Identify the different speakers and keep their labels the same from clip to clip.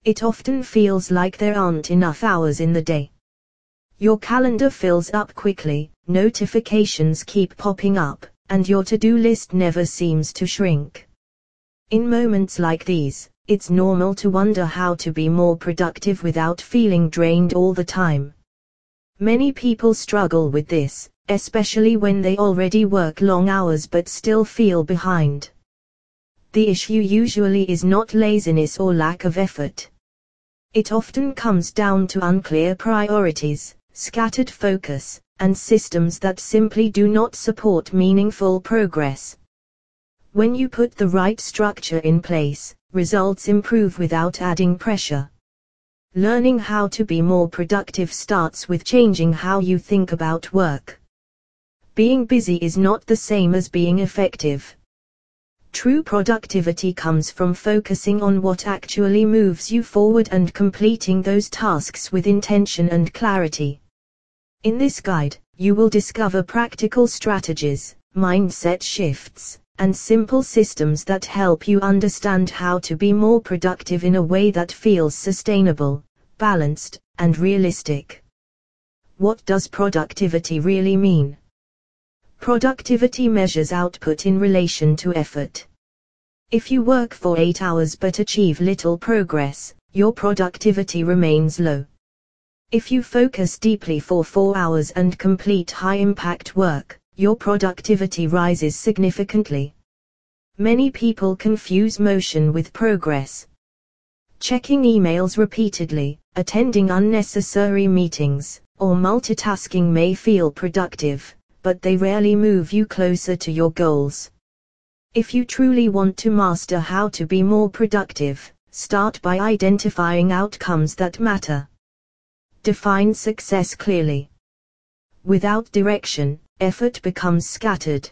Speaker 1: It often feels like there aren't enough hours in the day. Your calendar fills up quickly, notifications keep popping up, and your to-do list never seems to shrink. In moments like these, it's normal to wonder how to be more productive without feeling drained all the time. Many people struggle with this, especially when they already work long hours but still feel behind. The issue usually is not laziness or lack of effort. It often comes down to unclear priorities, scattered focus, and systems that simply do not support meaningful progress. When you put the right structure in place, results improve without adding pressure. Learning how to be more productive starts with changing how you think about work. Being busy is not the same as being effective. True productivity comes from focusing on what actually moves you forward and completing those tasks with intention and clarity. In this guide, you will discover practical strategies, mindset shifts, and simple systems that help you understand how to be more productive in a way that feels sustainable, balanced, and realistic. What does productivity really mean? Productivity measures output in relation to effort. If you work for 8 hours but achieve little progress, your productivity remains low. If you focus deeply for 4 hours and complete high-impact work, your productivity rises significantly. Many people confuse motion with progress. Checking emails repeatedly, attending unnecessary meetings, or multitasking may feel productive, but they rarely move you closer to your goals. If you truly want to master how to be more productive, start by identifying outcomes that matter. Define success clearly. Without direction, effort becomes scattered.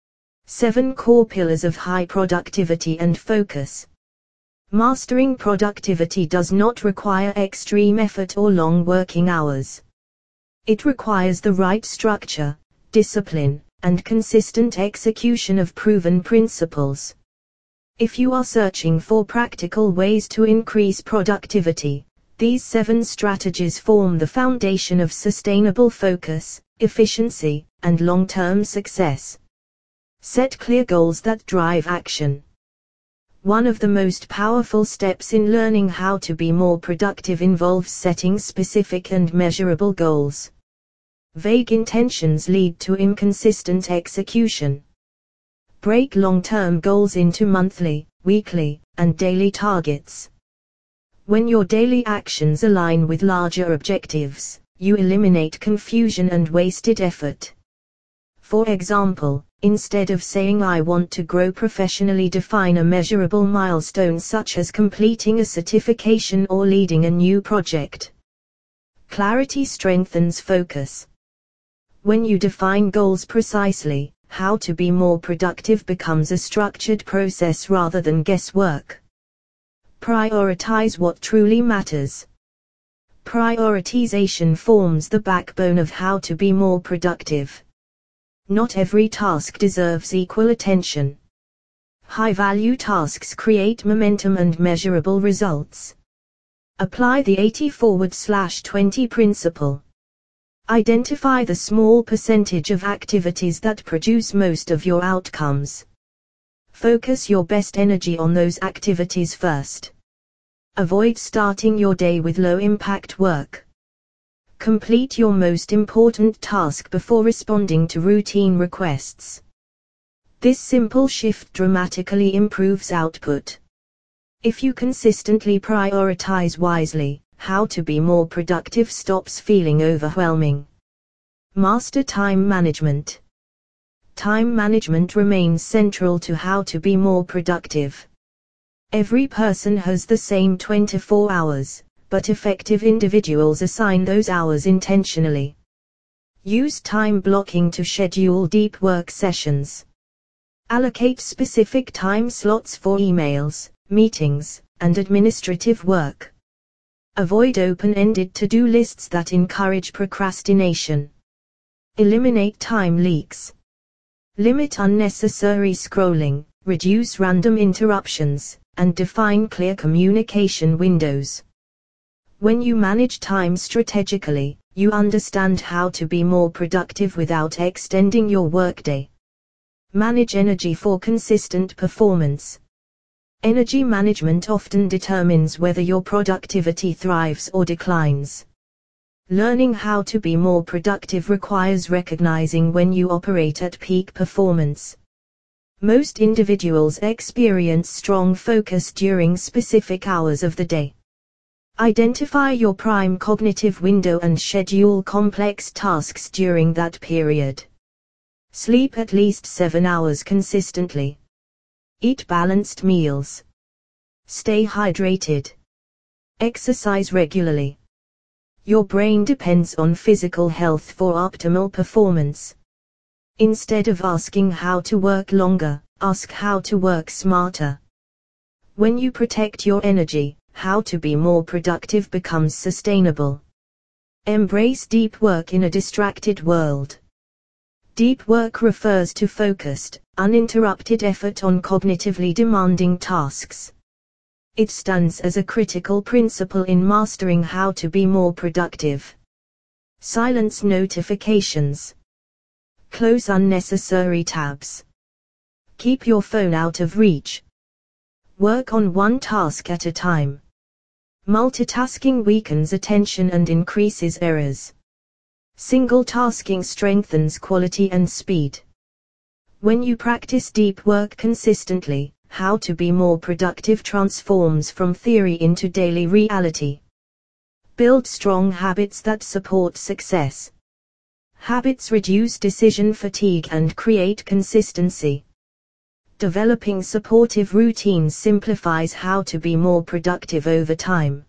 Speaker 1: 7 core pillars of high productivity and focus. Mastering productivity does not require extreme effort or long working hours. It requires the right structure, discipline, and consistent execution of proven principles. If you are searching for practical ways to increase productivity, these 7 strategies form the foundation of sustainable focus, efficiency, and long-term success. Set clear goals that drive action. One of the most powerful steps in learning how to be more productive involves setting specific and measurable goals. Vague intentions lead to inconsistent execution. Break long-term goals into monthly, weekly, and daily targets. When your daily actions align with larger objectives, you eliminate confusion and wasted effort. For example, instead of saying "I want to grow professionally," define a measurable milestone such as completing a certification or leading a new project. Clarity strengthens focus. When you define goals precisely, how to be more productive becomes a structured process rather than guesswork. Prioritize what truly matters. Prioritization forms the backbone of how to be more productive. Not every task deserves equal attention. High-value tasks create momentum and measurable results. Apply the 80/20 principle. Identify the small percentage of activities that produce most of your outcomes. Focus your best energy on those activities first. Avoid starting your day with low-impact work. Complete your most important task before responding to routine requests. This simple shift dramatically improves output. If you consistently prioritize wisely, how to be more productive stops feeling overwhelming. Master time management. Time management remains central to how to be more productive. Every person has the same 24 hours, but effective individuals assign those hours intentionally. Use time blocking to schedule deep work sessions. Allocate specific time slots for emails, meetings, and administrative work. Avoid open-ended to-do lists that encourage procrastination. Eliminate time leaks. Limit unnecessary scrolling, reduce random interruptions, and define clear communication windows. When you manage time strategically, you understand how to be more productive without extending your workday. Manage energy for consistent performance. Energy management often determines whether your productivity thrives or declines. Learning how to be more productive requires recognizing when you operate at peak performance. Most individuals experience strong focus during specific hours of the day. Identify your prime cognitive window and schedule complex tasks during that period. Sleep at least 7 hours consistently. Eat balanced meals. Stay hydrated. Exercise regularly. Your brain depends on physical health for optimal performance. Instead of asking how to work longer, ask how to work smarter. When you protect your energy, how to be more productive becomes sustainable. Embrace deep work in a distracted world. Deep work refers to focused, uninterrupted effort on cognitively demanding tasks. It stands as a critical principle in mastering how to be more productive. Silence notifications. Close unnecessary tabs. Keep your phone out of reach. Work on one task at a time. Multitasking weakens attention and increases errors. Single tasking strengthens quality and speed. When you practice deep work consistently, how to be more productive transforms from theory into daily reality. Build strong habits that support success. Habits reduce decision fatigue and create consistency. Developing supportive routines simplifies how to be more productive over time.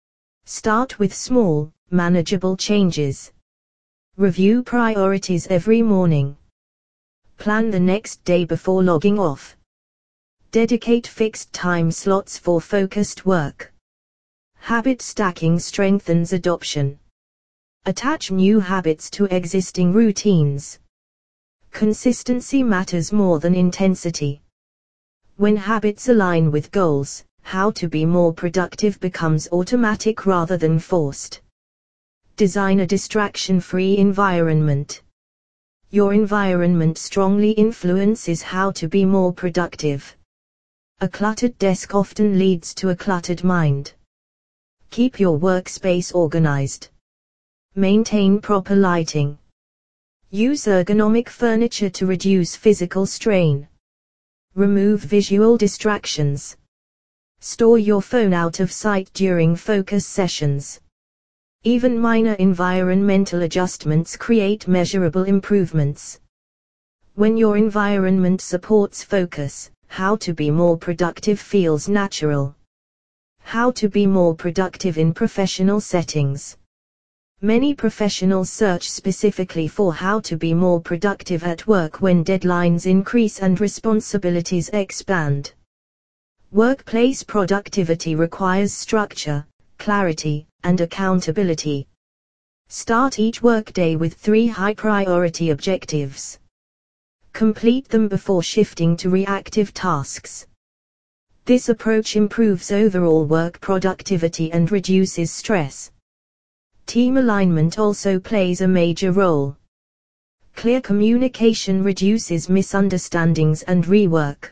Speaker 1: Start with small, manageable changes. Review priorities every morning. Plan the next day before logging off. Dedicate fixed time slots for focused work. Habit stacking strengthens adoption. Attach new habits to existing routines. Consistency matters more than intensity. When habits align with goals, how to be more productive becomes automatic rather than forced. Design a distraction-free environment. Your environment strongly influences how to be more productive. A cluttered desk often leads to a cluttered mind. Keep your workspace organized. Maintain proper lighting. Use ergonomic furniture to reduce physical strain. Remove visual distractions. Store your phone out of sight during focus sessions. Even minor environmental adjustments create measurable improvements. When your environment supports focus, how to be more productive feels natural. How to be more productive in professional settings. Many professionals search specifically for how to be more productive at work when deadlines increase and responsibilities expand. Workplace productivity requires structure, clarity, and accountability. Start each workday with 3 high-priority objectives. Complete them before shifting to reactive tasks. This approach improves overall work productivity and reduces stress. Team alignment also plays a major role. Clear communication reduces misunderstandings and rework.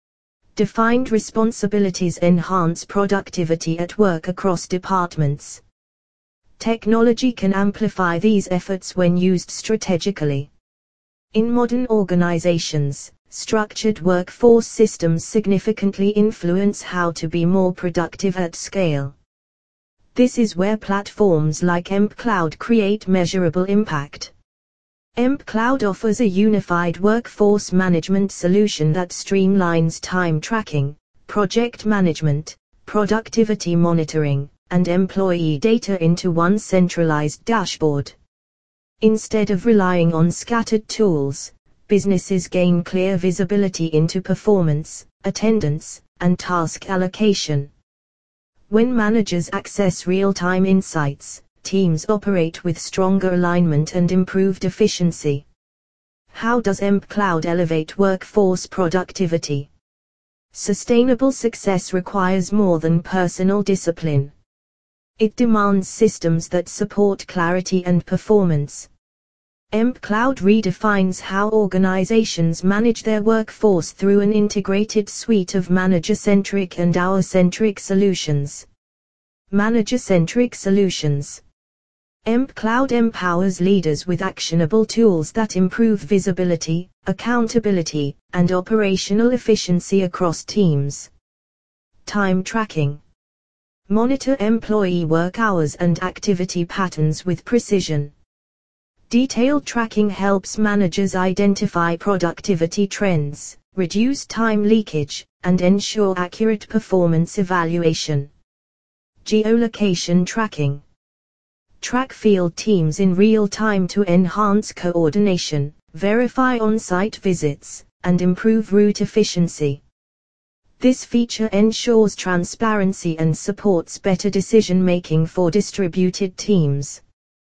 Speaker 1: Defined responsibilities enhance productivity at work across departments. Technology can amplify these efforts when used strategically. In modern organizations, structured workforce systems significantly influence how to be more productive at scale. This is where platforms like EmpCloud create measurable impact. EmpCloud offers a unified workforce management solution that streamlines time tracking, project management, productivity monitoring, and employee data into one centralized dashboard. Instead of relying on scattered tools, businesses gain clear visibility into performance, attendance, and task allocation. When managers access real-time insights, teams operate with stronger alignment and improved efficiency. How does EmpCloud elevate workforce productivity? Sustainable success requires more than personal discipline. It demands systems that support clarity and performance. EmpCloud redefines how organizations manage their workforce through an integrated suite of manager-centric and hour-centric solutions. Manager-centric solutions. EmpCloud empowers leaders with actionable tools that improve visibility, accountability, and operational efficiency across teams. Time tracking. Monitor employee work hours and activity patterns with precision. Detailed tracking helps managers identify productivity trends, reduce time leakage, and ensure accurate performance evaluation. Geolocation tracking. Track field teams in real time to enhance coordination, verify on-site visits, and improve route efficiency. This feature ensures transparency and supports better decision-making for distributed teams.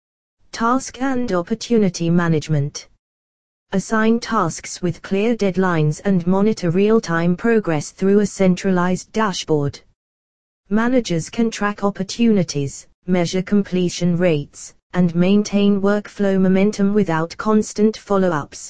Speaker 1: Task and opportunity management. Assign tasks with clear deadlines and monitor real-time progress through a centralized dashboard. Managers can track opportunities, measure completion rates, and maintain workflow momentum without constant follow-ups.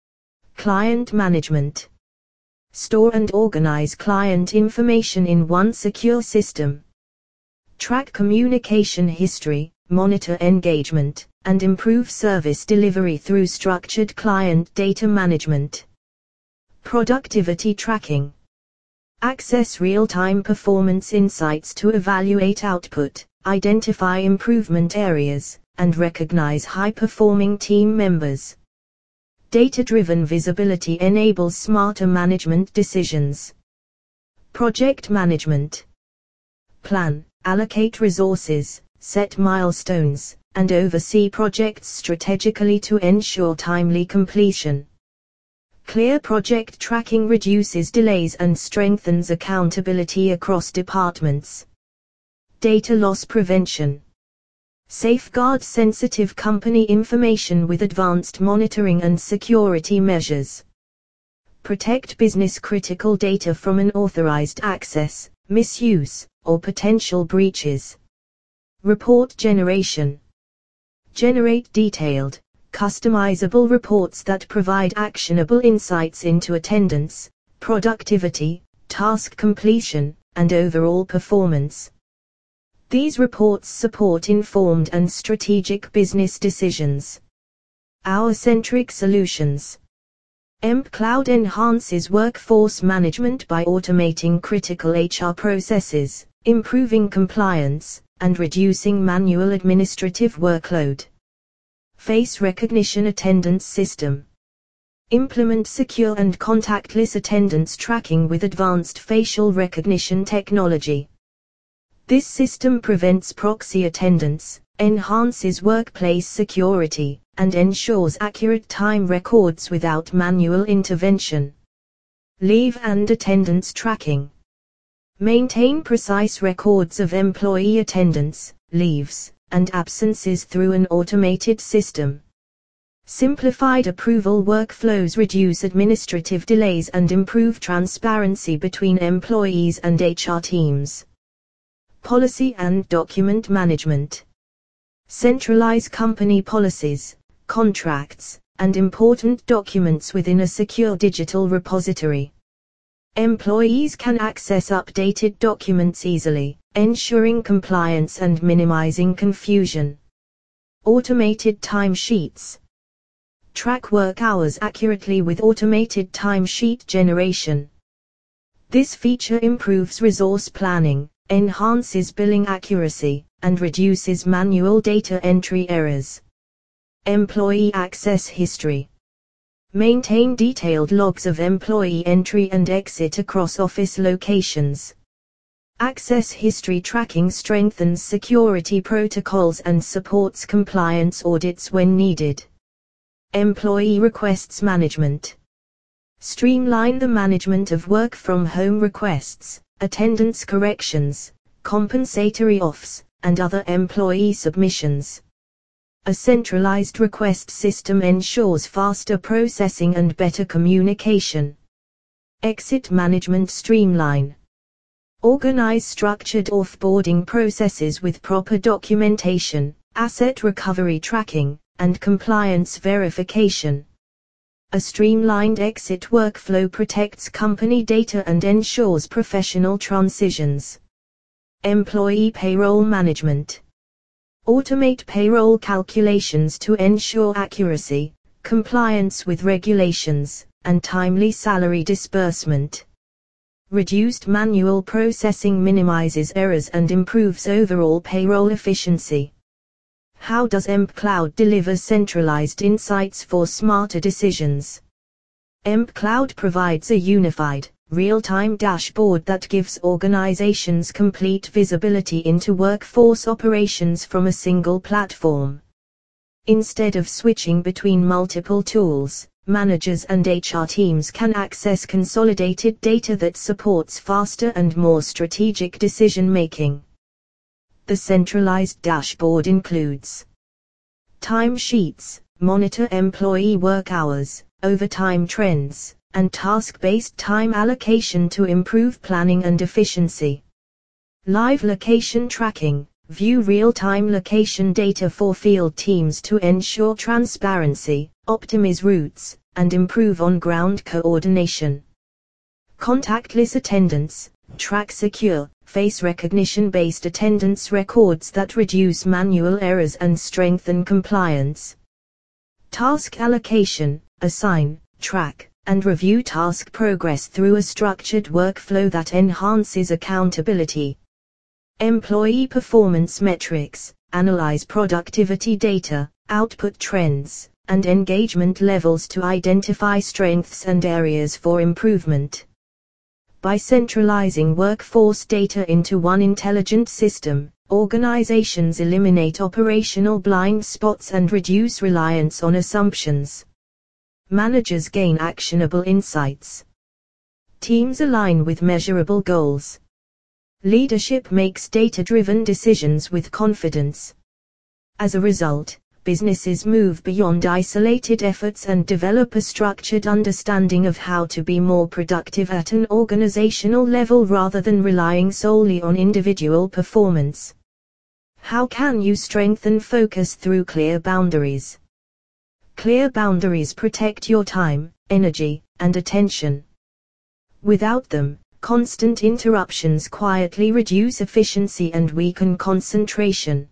Speaker 1: Client management. Store and organize client information in one secure system. Track communication history, monitor engagement, and improve service delivery through structured client data management. Productivity tracking. Access real-time performance insights to evaluate output, identify improvement areas, and recognize high-performing team members. Data-driven visibility enables smarter management decisions. Project management. Plan, allocate resources, set milestones, and oversee projects strategically to ensure timely completion. Clear project tracking reduces delays and strengthens accountability across departments. Data loss prevention. Safeguard sensitive company information with advanced monitoring and security measures. Protect business-critical data from unauthorized access, misuse, or potential breaches. Report generation. Generate detailed, customizable reports that provide actionable insights into attendance, productivity, task completion, and overall performance. These reports support informed and strategic business decisions. Hour-centric solutions. EmpCloud enhances workforce management by automating critical HR processes, improving compliance, and reducing manual administrative workload. Face recognition attendance system. Implement secure and contactless attendance tracking with advanced facial recognition technology. This system prevents proxy attendance, enhances workplace security, and ensures accurate time records without manual intervention. Leave and attendance tracking. Maintain precise records of employee attendance, leaves, and absences through an automated system. Simplified approval workflows reduce administrative delays and improve transparency between employees and HR teams. Policy and document management. Centralize company policies, contracts, and important documents within a secure digital repository. Employees can access updated documents easily, ensuring compliance and minimizing confusion. Automated timesheets. Track work hours accurately with automated timesheet generation. This feature improves resource planning, enhances billing accuracy, and reduces manual data entry errors. Employee access history. Maintain detailed logs of employee entry and exit across office locations. Access history tracking strengthens security protocols and supports compliance audits when needed. Employee requests management. Streamline the management of work-from-home requests, attendance corrections, compensatory offs, and other employee submissions. A centralized request system ensures faster processing and better communication. Exit management streamline. Organize structured offboarding processes with proper documentation, asset recovery tracking, and compliance verification. A streamlined exit workflow protects company data and ensures professional transitions. Employee payroll management. Automate payroll calculations to ensure accuracy, compliance with regulations, and timely salary disbursement. Reduced manual processing minimizes errors and improves overall payroll efficiency. How does EmpCloud deliver centralized insights for smarter decisions? EmpCloud provides a unified, real-time dashboard that gives organizations complete visibility into workforce operations from a single platform. Instead of switching between multiple tools, managers and HR teams can access consolidated data that supports faster and more strategic decision-making. The centralized dashboard includes timesheets, monitor employee work hours, overtime trends, and task-based time allocation to improve planning and efficiency. Live location tracking, view real-time location data for field teams to ensure transparency, optimize routes, and improve on-ground coordination. Contactless attendance, track secure, face recognition-based attendance records that reduce manual errors and strengthen compliance. Task allocation, assign, track, and review task progress through a structured workflow that enhances accountability. Employee performance metrics, analyze productivity data, output trends, and engagement levels to identify strengths and areas for improvement. By centralizing workforce data into one intelligent system, organizations eliminate operational blind spots and reduce reliance on assumptions. Managers gain actionable insights. Teams align with measurable goals. Leadership makes data-driven decisions with confidence. As a result, businesses move beyond isolated efforts and develop a structured understanding of how to be more productive at an organizational level rather than relying solely on individual performance. How can you strengthen focus through clear boundaries? Clear boundaries protect your time, energy, and attention. Without them, constant interruptions quietly reduce efficiency and weaken concentration.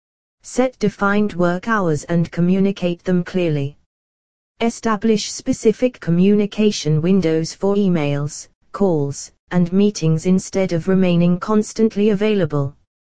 Speaker 1: Set defined work hours and communicate them clearly. Establish specific communication windows for emails, calls, and meetings instead of remaining constantly available.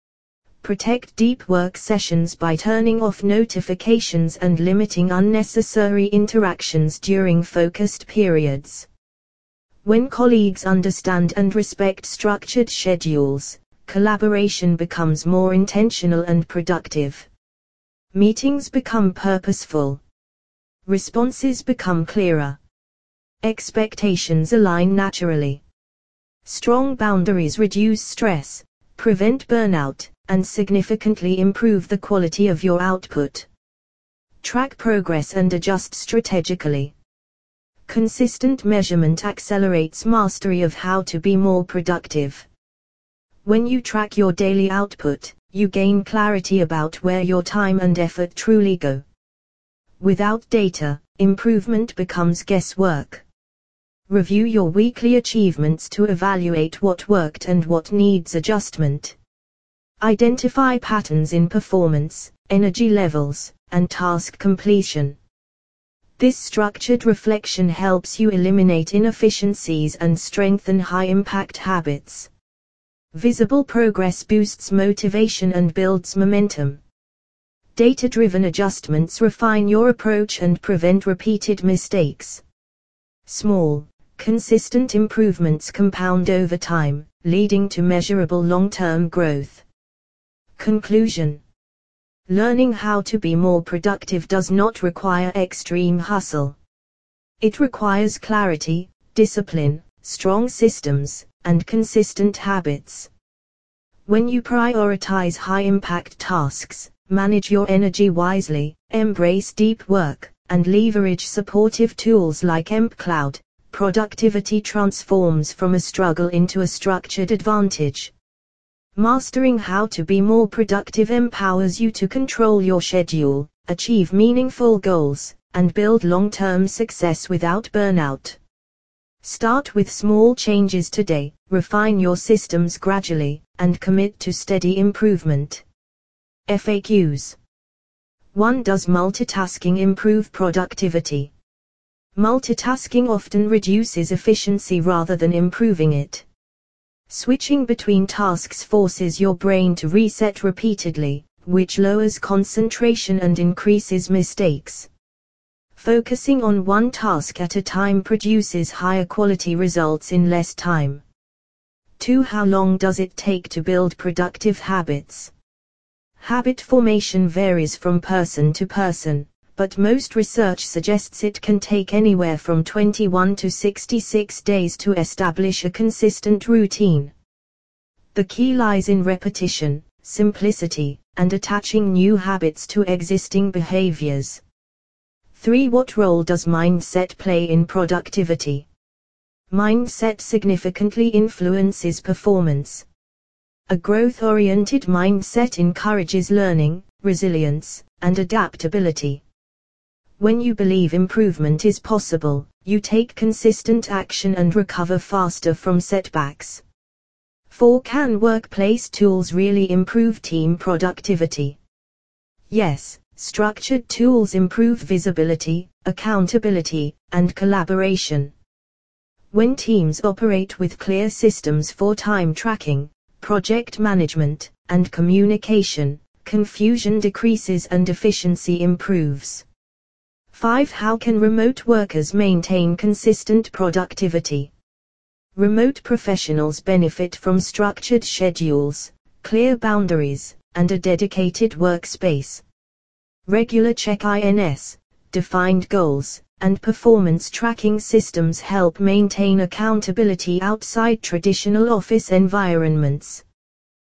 Speaker 1: Protect deep work sessions by turning off notifications and limiting unnecessary interactions during focused periods. When colleagues understand and respect structured schedules, collaboration becomes more intentional and productive. Meetings become purposeful. Responses become clearer. Expectations align naturally. Strong boundaries reduce stress, prevent burnout, and significantly improve the quality of your output. Track progress and adjust strategically. Consistent measurement accelerates mastery of how to be more productive. When you track your daily output, you gain clarity about where your time and effort truly go. Without data, improvement becomes guesswork. Review your weekly achievements to evaluate what worked and what needs adjustment. Identify patterns in performance, energy levels, and task completion. This structured reflection helps you eliminate inefficiencies and strengthen high-impact habits. Visible progress boosts motivation and builds momentum. Data-driven adjustments refine your approach and prevent repeated mistakes. Small, consistent improvements compound over time, leading to measurable long-term growth. Conclusion. Learning how to be more productive does not require extreme hustle. It requires clarity, discipline, strong systems, and consistent habits. When you prioritize high-impact tasks, manage your energy wisely, embrace deep work, and leverage supportive tools like EmpCloud, productivity transforms from a struggle into a structured advantage. Mastering how to be more productive empowers you to control your schedule, achieve meaningful goals, and build long-term success without burnout. Start with small changes today, refine your systems gradually, and commit to steady improvement. FAQs. 1. Does multitasking improve productivity? Multitasking often reduces efficiency rather than improving it. Switching between tasks forces your brain to reset repeatedly, which lowers concentration and increases mistakes. Focusing on one task at a time produces higher quality results in less time. 2. How long does it take to build productive habits? Habit formation varies from person to person, but most research suggests it can take anywhere from 21 to 66 days to establish a consistent routine. The key lies in repetition, simplicity, and attaching new habits to existing behaviors. 3. What role does mindset play in productivity? Mindset significantly influences performance. A growth-oriented mindset encourages learning, resilience, and adaptability. When you believe improvement is possible, you take consistent action and recover faster from setbacks. 4. Can workplace tools really improve team productivity? Yes. Structured tools improve visibility, accountability, and collaboration. When teams operate with clear systems for time tracking, project management, and communication, confusion decreases and efficiency improves. 5. How can remote workers maintain consistent productivity? Remote professionals benefit from structured schedules, clear boundaries, and a dedicated workspace. Regular check-ins, defined goals, and performance tracking systems help maintain accountability outside traditional office environments.